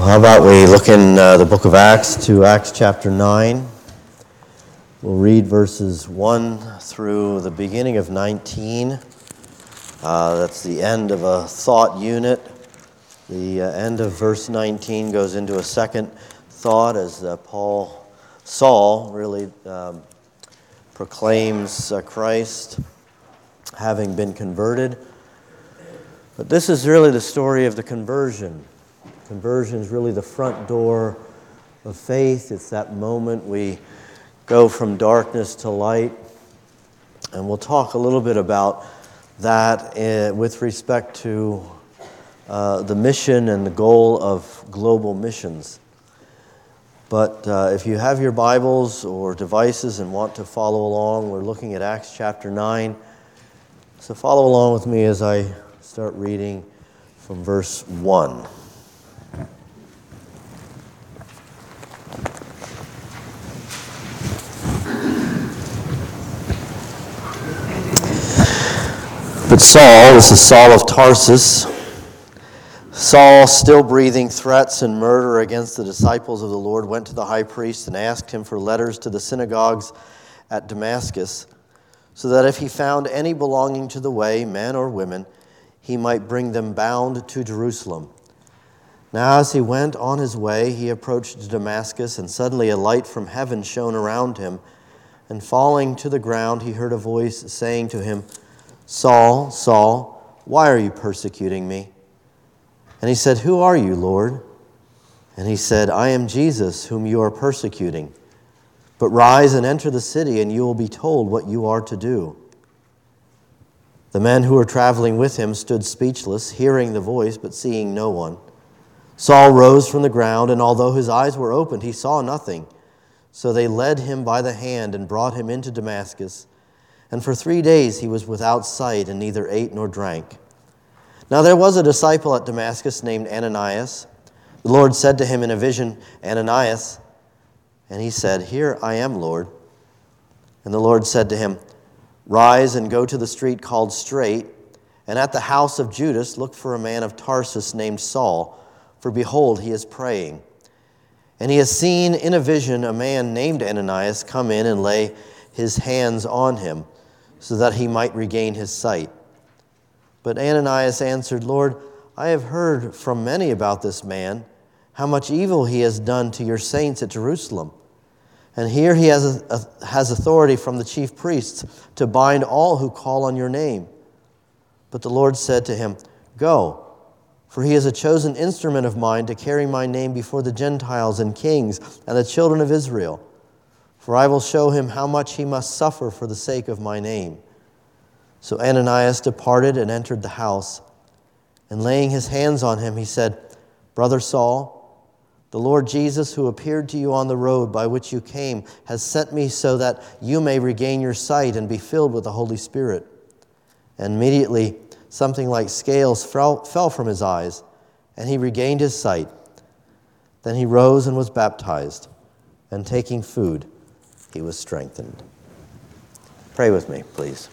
How about we look in the book of Acts to Acts chapter 9. We'll read verses 1 through the beginning of 19. That's the end of a thought unit. The end of verse 19 goes into a second thought as Saul really proclaims Christ having been converted. But this is really the story of the conversion. Conversion is really the front door of faith. It's that moment we go from darkness to light. And we'll talk a little bit about that with respect to the mission and the goal of global missions. But if you have your Bibles or devices and want to follow along, we're looking at Acts chapter 9. So follow along with me as I start reading from verse 1. But Saul, this is Saul of Tarsus, Saul, still breathing threats and murder against the disciples of the Lord, went to the high priest and asked him for letters to the synagogues at Damascus, so that if he found any belonging to the way, men or women, he might bring them bound to Jerusalem. Now as he went on his way, he approached Damascus, and suddenly a light from heaven shone around him, and falling to the ground, he heard a voice saying to him, "Saul, Saul, why are you persecuting me?" And he said, "Who are you, Lord?" And he said, "I am Jesus, whom you are persecuting. But rise and enter the city, and you will be told what you are to do." The men who were traveling with him stood speechless, hearing the voice, but seeing no one. Saul rose from the ground, and although his eyes were opened, he saw nothing. So they led him by the hand and brought him into Damascus. And for 3 days he was without sight and neither ate nor drank. Now there was a disciple at Damascus named Ananias. The Lord said to him in a vision, "Ananias." And he said, "Here I am, Lord." And the Lord said to him, "Rise and go to the street called Straight, and at the house of Judas look for a man of Tarsus named Saul, for behold, he is praying. And he has seen in a vision a man named Ananias come in and lay his hands on him, so that he might regain his sight." But Ananias answered, "Lord, I have heard from many about this man, how much evil he has done to your saints at Jerusalem. And here he has authority from the chief priests to bind all who call on your name." But the Lord said to him, "Go, for he is a chosen instrument of mine to carry my name before the Gentiles and kings and the children of Israel. For I will show him how much he must suffer for the sake of my name." So Ananias departed and entered the house. And laying his hands on him, he said, "Brother Saul, the Lord Jesus, who appeared to you on the road by which you came, has sent me so that you may regain your sight and be filled with the Holy Spirit." And immediately something like scales fell from his eyes, and he regained his sight. Then he rose and was baptized, and taking food, he was strengthened. Pray with me, please.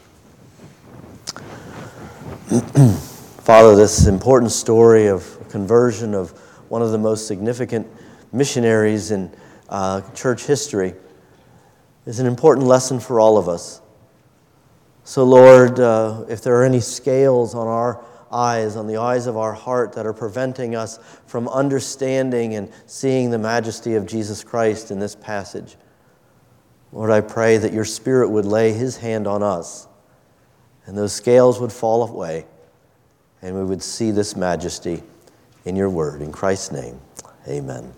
Father, this important story of conversion of one of the most significant missionaries in church history is an important lesson for all of us. So, Lord, if there are any scales on our eyes, on the eyes of our heart that are preventing us from understanding and seeing the majesty of Jesus Christ in this passage, Lord, I pray that your Spirit would lay his hand on us and those scales would fall away and we would see this majesty in your word. In Christ's name, amen.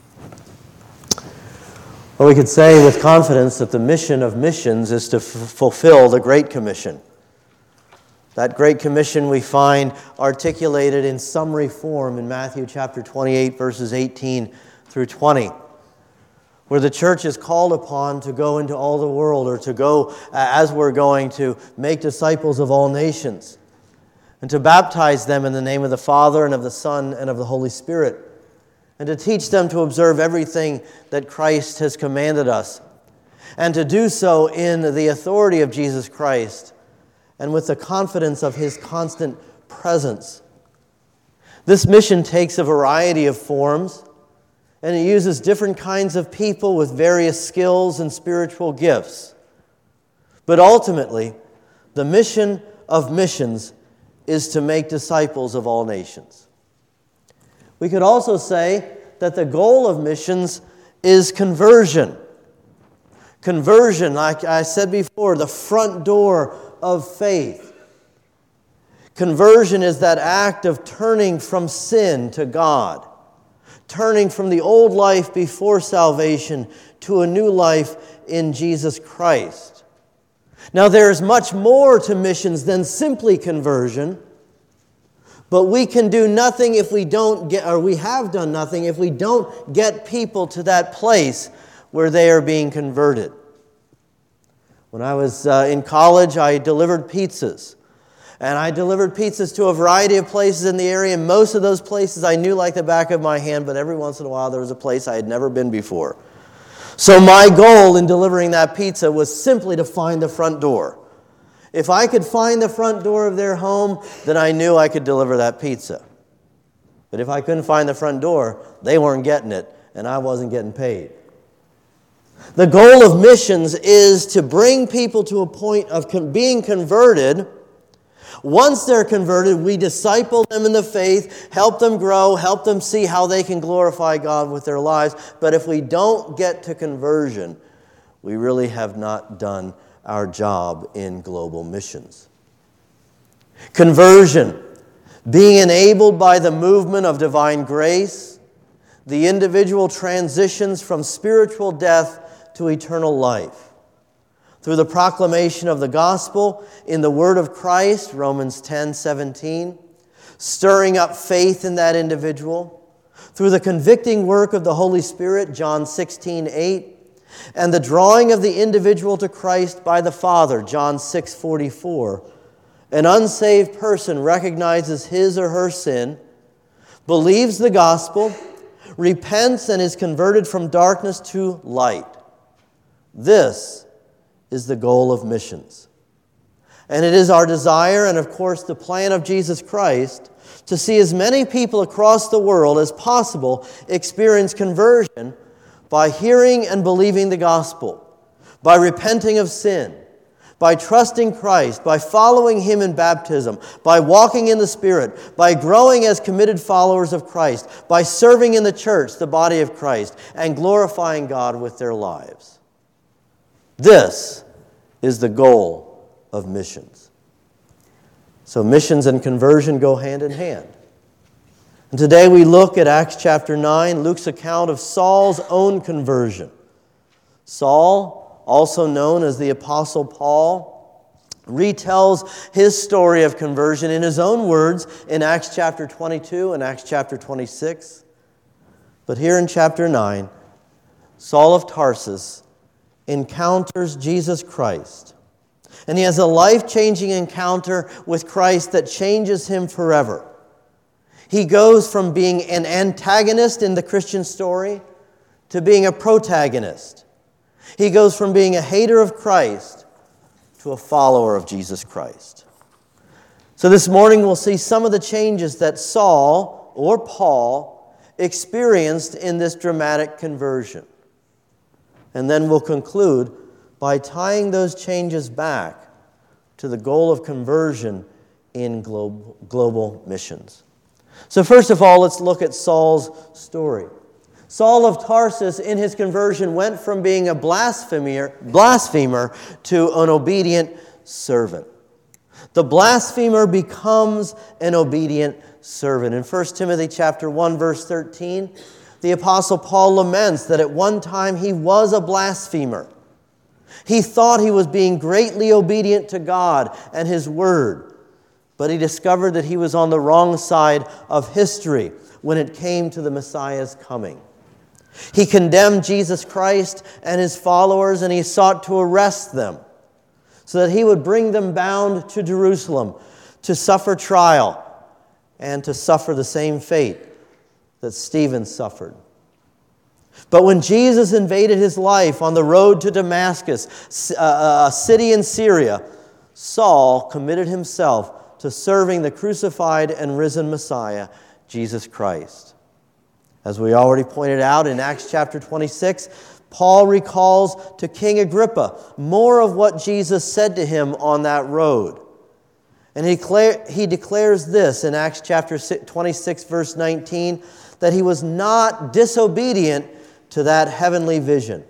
Well, we could say with confidence that the mission of missions is to fulfill the Great Commission. That Great Commission we find articulated in summary form in Matthew chapter 28, verses 18 through 20. Where the church is called upon to go into all the world, or to go, as we're going, to make disciples of all nations, and to baptize them in the name of the Father and of the Son and of the Holy Spirit, and to teach them to observe everything that Christ has commanded us, and to do so in the authority of Jesus Christ, and with the confidence of his constant presence. This mission takes a variety of forms, and it uses different kinds of people with various skills and spiritual gifts. But ultimately, the mission of missions is to make disciples of all nations. We could also say that the goal of missions is conversion. Conversion, like I said before, the front door of faith. Conversion is that act of turning from sin to God, turning from the old life before salvation to a new life in Jesus Christ. Now, there is much more to missions than simply conversion, but we can do nothing if we don't get, or we have done nothing if we don't get people to that place where they are being converted. When I was in college, I delivered pizzas. And I delivered pizzas to a variety of places in the area. And most of those places I knew like the back of my hand, but every once in a while there was a place I had never been before. So my goal in delivering that pizza was simply to find the front door. If I could find the front door of their home, then I knew I could deliver that pizza. But if I couldn't find the front door, they weren't getting it, and I wasn't getting paid. The goal of missions is to bring people to a point of being converted. Once they're converted, we disciple them in the faith, help them grow, help them see how they can glorify God with their lives. But if we don't get to conversion, we really have not done our job in global missions. Conversion, being enabled by the movement of divine grace, the individual transitions from spiritual death to eternal life. Through the proclamation of the gospel in the word of Christ, Romans 10:17, stirring up faith in that individual, through the convicting work of the Holy Spirit, John 16:8, and the drawing of the individual to Christ by the Father, John 6:44, an unsaved person recognizes his or her sin, believes the gospel, repents, and is converted from darkness to light. This is the goal of missions. And it is our desire, and of course the plan of Jesus Christ, to see as many people across the world as possible experience conversion by hearing and believing the gospel, by repenting of sin, by trusting Christ, by following Him in baptism, by walking in the Spirit, by growing as committed followers of Christ, by serving in the church, the body of Christ, and glorifying God with their lives. This is the goal of missions. So missions and conversion go hand in hand. And today we look at Acts chapter 9, Luke's account of Saul's own conversion. Saul, also known as the Apostle Paul, retells his story of conversion in his own words in Acts chapter 22 and Acts chapter 26. But here in chapter 9, Saul of Tarsus encounters Jesus Christ. And he has a life-changing encounter with Christ that changes him forever. He goes from being an antagonist in the Christian story to being a protagonist. He goes from being a hater of Christ to a follower of Jesus Christ. So this morning we'll see some of the changes that Saul, or Paul, experienced in this dramatic conversion. And then we'll conclude by tying those changes back to the goal of conversion in global missions. So first of all, let's look at Saul's story. Saul of Tarsus, in his conversion, went from being a blasphemer to an obedient servant. The blasphemer becomes an obedient servant. In 1 Timothy chapter 1, verse 13, the Apostle Paul laments that at one time he was a blasphemer. He thought he was being greatly obedient to God and His Word, but he discovered that he was on the wrong side of history when it came to the Messiah's coming. He condemned Jesus Christ and His followers, and he sought to arrest them so that he would bring them bound to Jerusalem to suffer trial and to suffer the same fate that Stephen suffered. But when Jesus invaded his life on the road to Damascus, a city in Syria, Saul committed himself to serving the crucified and risen Messiah, Jesus Christ. As we already pointed out in Acts chapter 26, Paul recalls to King Agrippa more of what Jesus said to him on that road. And he declares this in Acts chapter 26, verse 19, that he was not disobedient to that heavenly vision.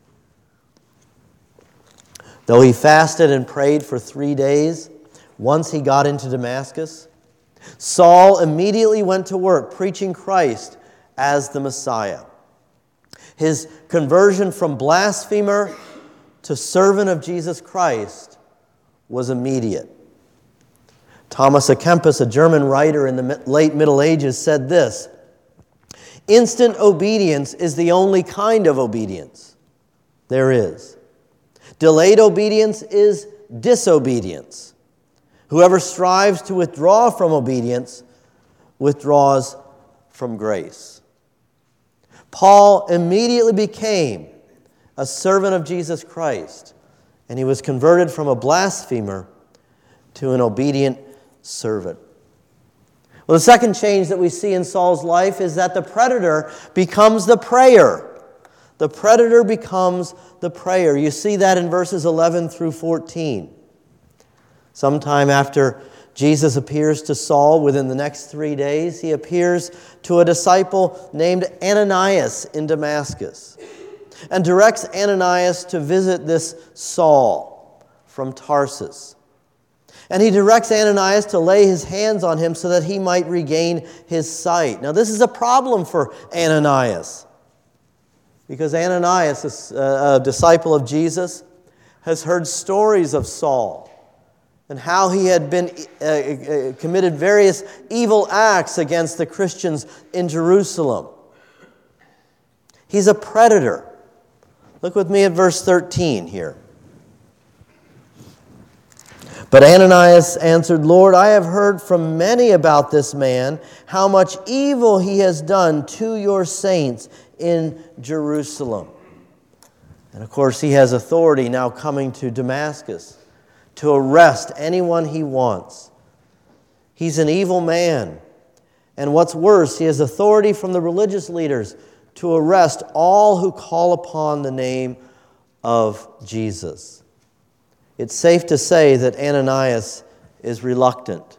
Though he fasted and prayed for 3 days, once he got into Damascus, Saul immediately went to work preaching Christ as the Messiah. His conversion from blasphemer to servant of Jesus Christ was immediate. Thomas à Kempis, a German writer in the late Middle Ages, said this: "Instant obedience is the only kind of obedience there is. Delayed obedience is disobedience. Whoever strives to withdraw from obedience withdraws from grace." Paul immediately became a servant of Jesus Christ, and he was converted from a blasphemer to an obedient servant. Well, the second change that we see in Saul's life is that the predator becomes the prayer. The predator becomes the prayer. You see that in verses 11 through 14. Sometime after Jesus appears to Saul, within the next 3 days, he appears to a disciple named Ananias in Damascus and directs Ananias to visit this Saul from Tarsus. And he directs Ananias to lay his hands on him so that he might regain his sight. Now, this is a problem for Ananias, because Ananias, a disciple of Jesus, has heard stories of Saul and how he had been committed various evil acts against the Christians in Jerusalem. He's a predator. Look with me at verse 13 here. But Ananias answered, "Lord, I have heard from many about this man, how much evil he has done to your saints in Jerusalem." And of course, he has authority now coming to Damascus to arrest anyone he wants. He's an evil man. And what's worse, he has authority from the religious leaders to arrest all who call upon the name of Jesus. It's safe to say that Ananias is reluctant.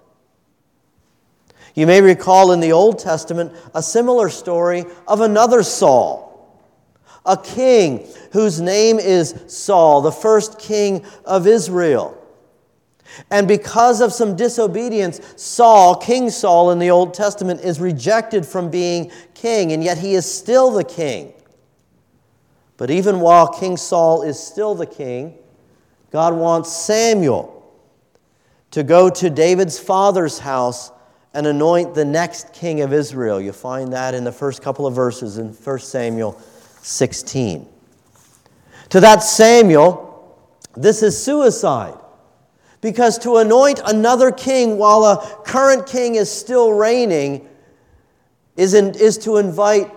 You may recall in the Old Testament a similar story of another Saul, a king whose name is Saul, the first king of Israel. And because of some disobedience, Saul, King Saul in the Old Testament, is rejected from being king, and yet he is still the king. But even while King Saul is still the king, God wants Samuel to go to David's father's house and anoint the next king of Israel. You find that in the first couple of verses in 1 Samuel 16. To that Samuel, this is suicide. Because to anoint another king while a current king is still reigning is to invite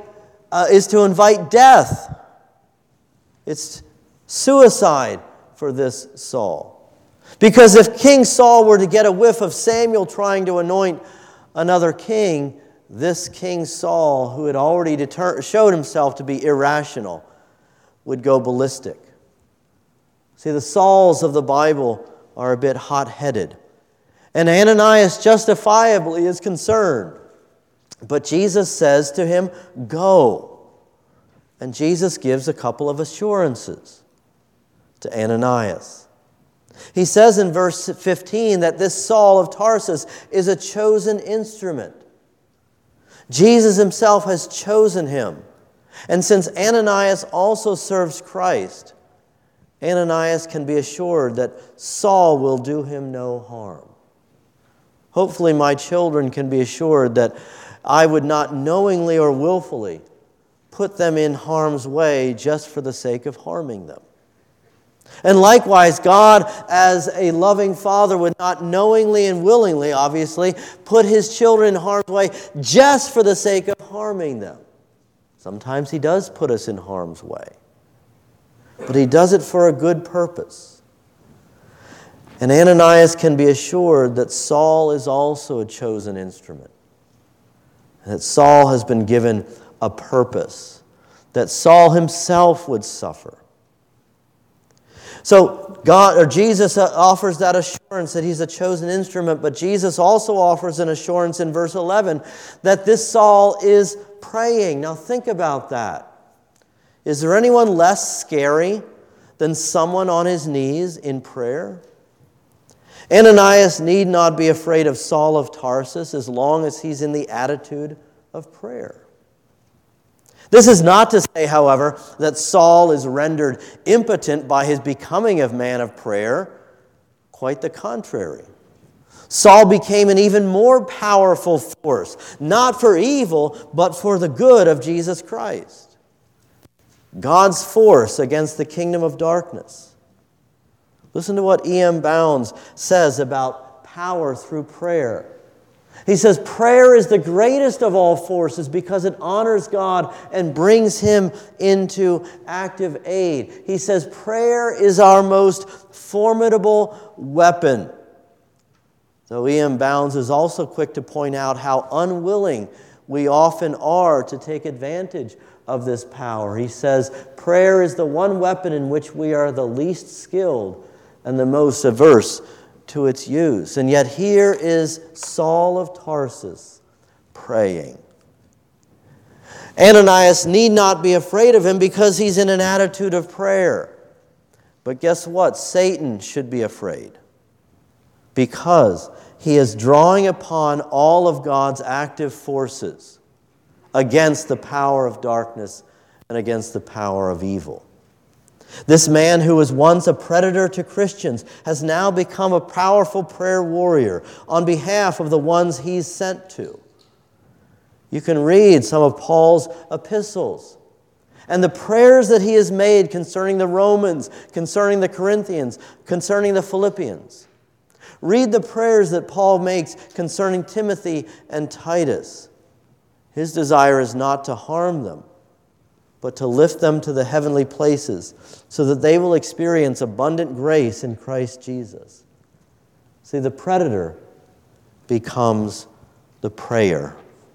death. It's suicide for this Saul. Because if King Saul were to get a whiff of Samuel trying to anoint another king, this King Saul, who had already showed himself to be irrational, would go ballistic. See, the Sauls of the Bible are a bit hot-headed. And Ananias justifiably is concerned. But Jesus says to him, "Go." And Jesus gives a couple of assurances to Ananias. He says in verse 15 that this Saul of Tarsus is a chosen instrument. Jesus himself has chosen him. And since Ananias also serves Christ, Ananias can be assured that Saul will do him no harm. Hopefully my children can be assured that I would not knowingly or willfully put them in harm's way just for the sake of harming them. And likewise, God, as a loving Father, would not knowingly and willingly, obviously, put his children in harm's way just for the sake of harming them. Sometimes he does put us in harm's way. But he does it for a good purpose. And Ananias can be assured that Saul is also a chosen instrument. that Saul has been given a purpose, that Saul himself would suffer. So Jesus offers that assurance that he's a chosen instrument, but Jesus also offers an assurance in verse 11 that this Saul is praying. Now think about that. Is there anyone less scary than someone on his knees in prayer? Ananias need not be afraid of Saul of Tarsus as long as he's in the attitude of prayer. This is not to say, however, that Saul is rendered impotent by his becoming a man of prayer. Quite the contrary. Saul became an even more powerful force, not for evil, but for the good of Jesus Christ. God's force against the kingdom of darkness. Listen to what E.M. Bounds says about power through prayer. He says, prayer is the greatest of all forces because it honors God and brings Him into active aid. He says, prayer is our most formidable weapon. Though E.M. Bounds is also quick to point out how unwilling we often are to take advantage of this power. He says, prayer is the one weapon in which we are the least skilled and the most averse to its use. And yet here is Saul of Tarsus praying. Ananias need not be afraid of him because he's in an attitude of prayer. But guess what? Satan should be afraid because he is drawing upon all of God's active forces against the power of darkness and against the power of evil. This man who was once a predator to Christians has now become a powerful prayer warrior on behalf of the ones he's sent to. You can read some of Paul's epistles and the prayers that he has made concerning the Romans, concerning the Corinthians, concerning the Philippians. Read the prayers that Paul makes concerning Timothy and Titus. His desire is not to harm them, but to lift them to the heavenly places so that they will experience abundant grace in Christ Jesus. See, the predator becomes the prayer.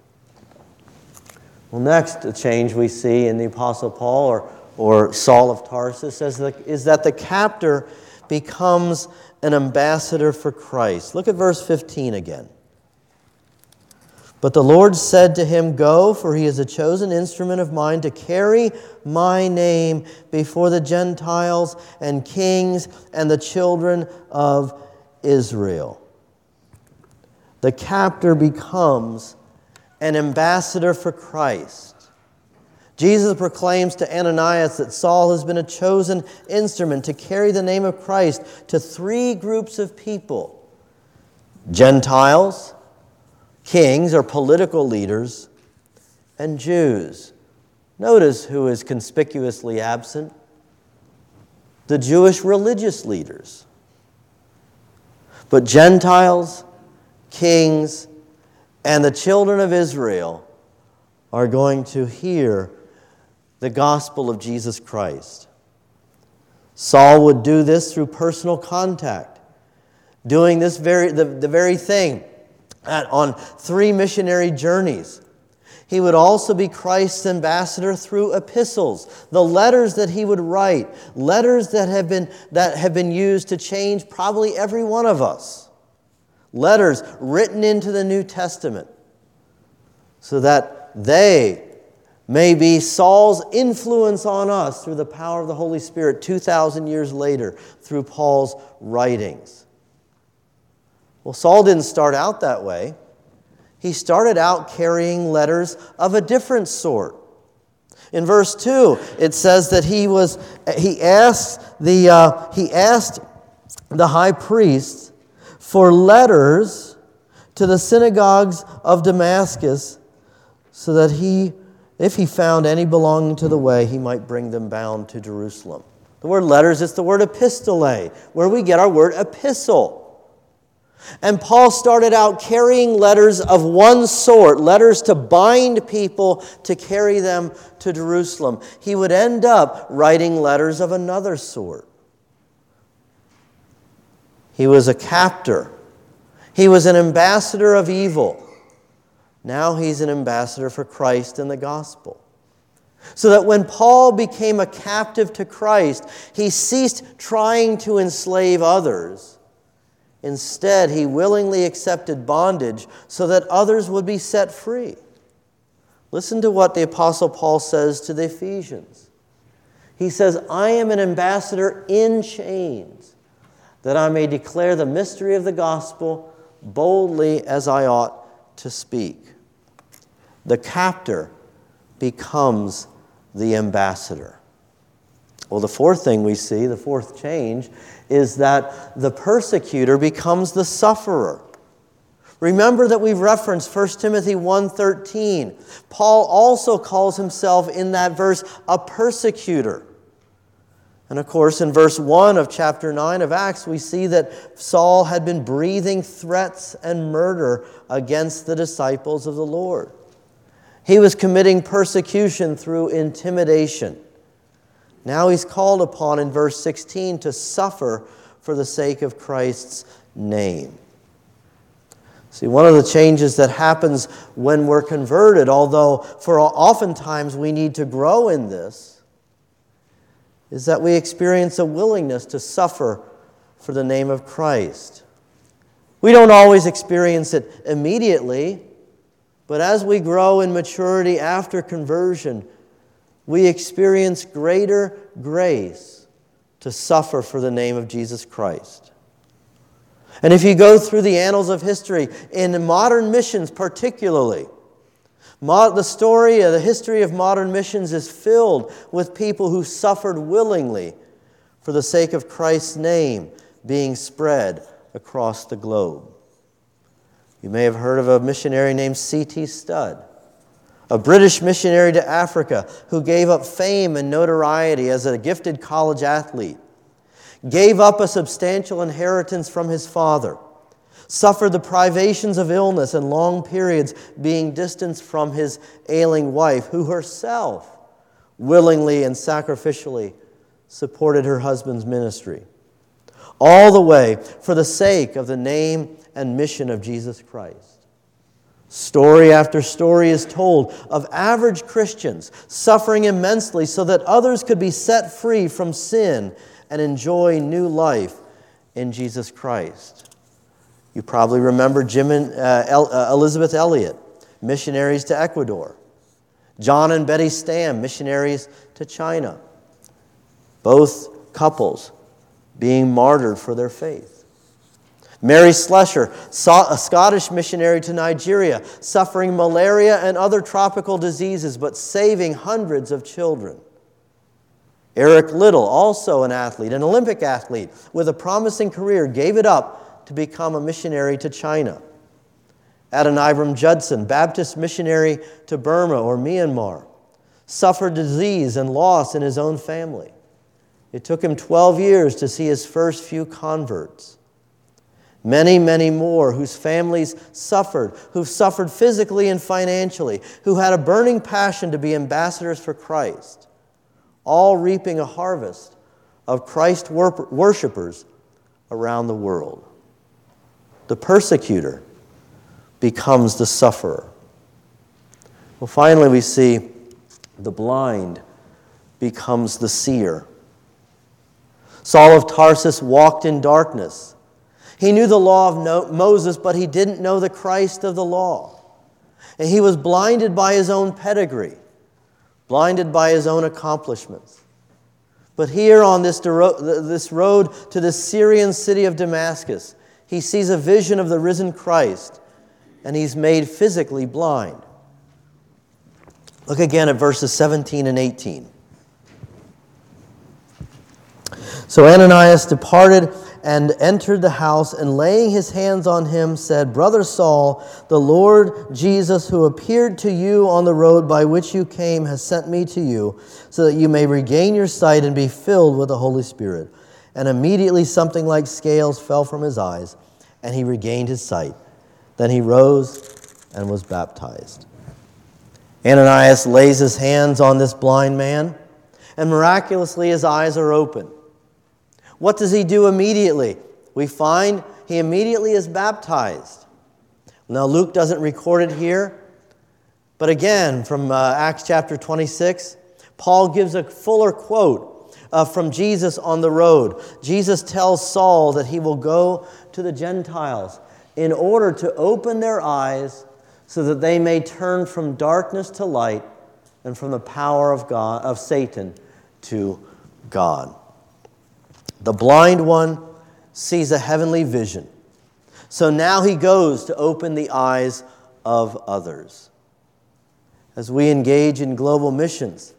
Well, next, a change we see in the Apostle Paul or Saul of Tarsus is that the captor becomes an ambassador for Christ. Look at verse 15 again. But the Lord said to him, "Go, for he is a chosen instrument of mine to carry my name before the Gentiles and kings and the children of Israel." The captor becomes an ambassador for Christ. Jesus proclaims to Ananias that Saul has been a chosen instrument to carry the name of Christ to three groups of people: Gentiles, kings or political leaders, and Jews. Notice who is conspicuously absent: the Jewish religious leaders. But Gentiles, kings, and the children of Israel are going to hear the gospel of Jesus Christ. Saul would do this through personal contact, doing the very thing on 3 missionary journeys. He would also be Christ's ambassador through epistles, the letters that he would write, letters that have been used to change probably every one of us. Letters written into the New Testament so that they may be Saul's influence on us through the power of the Holy Spirit 2,000 years later through Paul's writings. Well, Saul didn't start out that way. He started out carrying letters of a different sort. In verse 2, it says that he asked the high priest for letters to the synagogues of Damascus so that if he found any belonging to the way, he might bring them bound to Jerusalem. The word letters is the word epistole, where we get our word epistle. And Paul started out carrying letters of one sort, letters to bind people to carry them to Jerusalem. He would end up writing letters of another sort. He was a captor. He was an ambassador of evil. Now he's an ambassador for Christ and the gospel. So that when Paul became a captive to Christ, he ceased trying to enslave others. Instead, he willingly accepted bondage so that others would be set free. Listen to what the Apostle Paul says to the Ephesians. He says, I am an ambassador in chains, that I may declare the mystery of the gospel boldly as I ought to speak. The captor becomes the ambassador. Well, the fourth thing we see, the fourth change, is that the persecutor becomes the sufferer. Remember that we've referenced 1 Timothy 1:13. Paul also calls himself in that verse a persecutor. And of course, in verse 1 of chapter 9 of Acts, we see that Saul had been breathing threats and murder against the disciples of the Lord. He was committing persecution through intimidation. Now he's called upon in verse 16 to suffer for the sake of Christ's name. See, one of the changes that happens when we're converted, although for oftentimes we need to grow in this, is that we experience a willingness to suffer for the name of Christ. We don't always experience it immediately, but as we grow in maturity after conversion, we experience greater grace to suffer for the name of Jesus Christ. And if you go through the annals of history, in modern missions particularly, the history of modern missions is filled with people who suffered willingly for the sake of Christ's name being spread across the globe. You may have heard of a missionary named C.T. Studd, a British missionary to Africa who gave up fame and notoriety as a gifted college athlete, gave up a substantial inheritance from his father, suffered the privations of illness and long periods being distanced from his ailing wife, who herself willingly and sacrificially supported her husband's ministry, all the way for the sake of the name and mission of Jesus Christ. Story after story is told of average Christians suffering immensely so that others could be set free from sin and enjoy new life in Jesus Christ. You probably remember Jim and Elizabeth Elliot, missionaries to Ecuador. John and Betty Stam, missionaries to China. Both couples being martyred for their faith. Mary Slessor, a Scottish missionary to Nigeria, suffering malaria and other tropical diseases, but saving hundreds of children. Eric Liddell, also an athlete, an Olympic athlete with a promising career, gave it up to become a missionary to China. Adoniram Judson, Baptist missionary to Burma or Myanmar, suffered disease and loss in his own family. It took him 12 years to see his first few converts. Many, many more whose families suffered, who've suffered physically and financially, who had a burning passion to be ambassadors for Christ, all reaping a harvest of Christ worshipers around the world. The persecutor becomes the sufferer. Well, finally, we see the blind becomes the seer. Saul of Tarsus walked in darkness. He knew the law of Moses, but he didn't know the Christ of the law. And he was blinded by his own pedigree, blinded by his own accomplishments. But here on this road to the Syrian city of Damascus, he sees a vision of the risen Christ, and he's made physically blind. Look again at verses 17 and 18. So Ananias departed and entered the house, and laying his hands on him, said, Brother Saul, the Lord Jesus, who appeared to you on the road by which you came, has sent me to you, so that you may regain your sight and be filled with the Holy Spirit. And immediately something like scales fell from his eyes, and he regained his sight. Then he rose and was baptized. Ananias lays his hands on this blind man, and miraculously his eyes are open. What does he do immediately? We find he immediately is baptized. Now, Luke doesn't record it here, But again, from Acts chapter 26, Paul gives a fuller quote from Jesus on the road. Jesus tells Saul that he will go to the Gentiles in order to open their eyes so that they may turn from darkness to light and from the power of Satan to God. The blind one sees a heavenly vision. So now he goes to open the eyes of others. As we engage in global missions,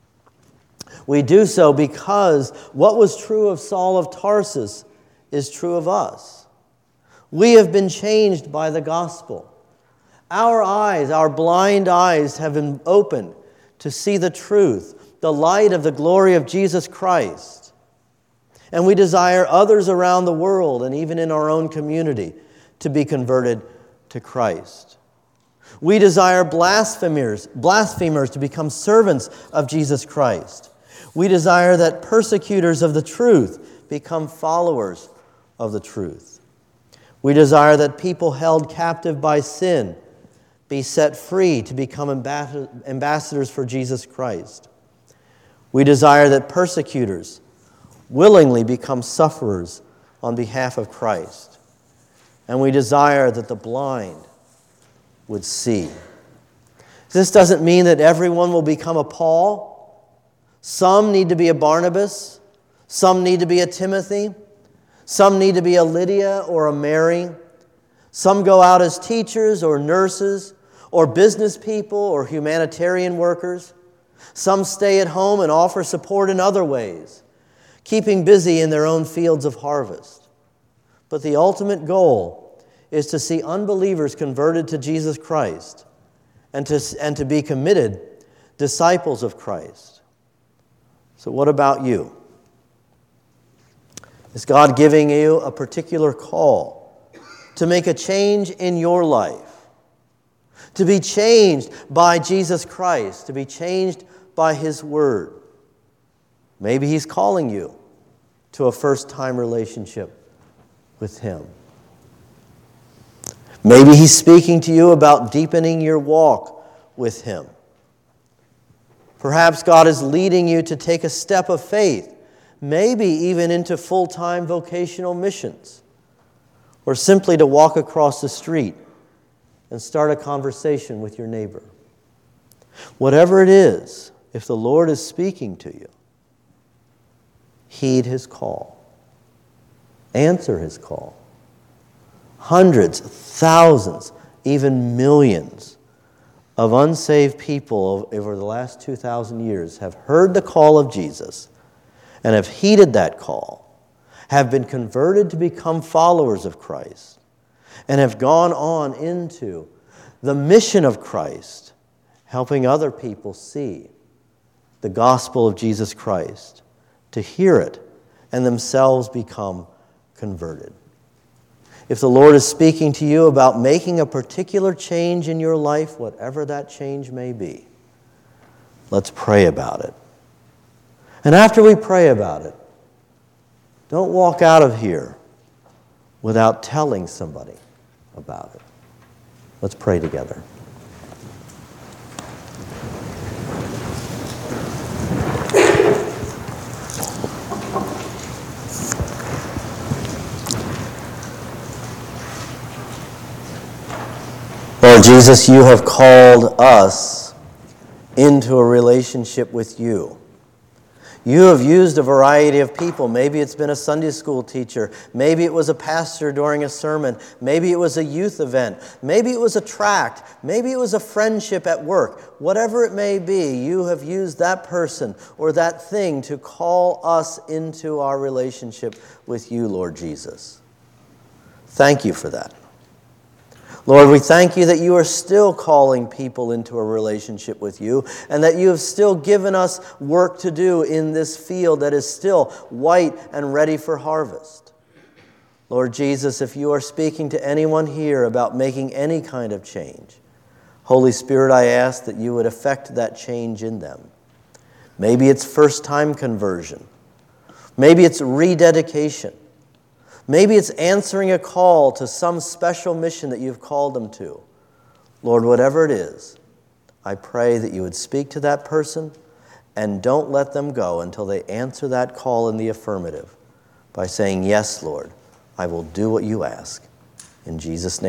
we do so because what was true of Saul of Tarsus is true of us. We have been changed by the gospel. Our eyes, our blind eyes, have been opened to see the truth, the light of the glory of Jesus Christ. And we desire others around the world and even in our own community to be converted to Christ. We desire blasphemers to become servants of Jesus Christ. We desire that persecutors of the truth become followers of the truth. We desire that people held captive by sin be set free to become ambassadors for Jesus Christ. We desire that persecutors willingly become sufferers on behalf of Christ. And we desire that the blind would see. This doesn't mean that everyone will become a Paul. Some need to be a Barnabas. Some need to be a Timothy. Some need to be a Lydia or a Mary. Some go out as teachers or nurses or business people or humanitarian workers. Some stay at home and offer support in other ways, keeping busy in their own fields of harvest. But the ultimate goal is to see unbelievers converted to Jesus Christ and to be committed disciples of Christ. So what about you? Is God giving you a particular call to make a change in your life? To be changed by Jesus Christ, to be changed by His Word. Maybe He's calling you to a first-time relationship with Him. Maybe He's speaking to you about deepening your walk with Him. Perhaps God is leading you to take a step of faith, maybe even into full-time vocational missions, or simply to walk across the street and start a conversation with your neighbor. Whatever it is, if the Lord is speaking to you, heed His call. Answer His call. Hundreds, thousands, even millions of unsaved people over the last 2,000 years have heard the call of Jesus and have heeded that call, have been converted to become followers of Christ, and have gone on into the mission of Christ, helping other people see the gospel of Jesus Christ, to hear it, and themselves become converted. If the Lord is speaking to you about making a particular change in your life, whatever that change may be, let's pray about it. And after we pray about it, don't walk out of here without telling somebody about it. Let's pray together. Lord Jesus, you have called us into a relationship with you. You have used a variety of people. Maybe it's been a Sunday school teacher. Maybe it was a pastor during a sermon. Maybe it was a youth event. Maybe it was a tract. Maybe it was a friendship at work. Whatever it may be, you have used that person or that thing to call us into our relationship with you, Lord Jesus. Thank you for that. Lord, we thank you that you are still calling people into a relationship with you and that you have still given us work to do in this field that is still white and ready for harvest. Lord Jesus, if you are speaking to anyone here about making any kind of change, Holy Spirit, I ask that you would effect that change in them. Maybe it's first-time conversion. Maybe it's rededication. Maybe it's answering a call to some special mission that you've called them to. Lord, whatever it is, I pray that you would speak to that person and don't let them go until they answer that call in the affirmative by saying, yes, Lord, I will do what you ask. In Jesus' name.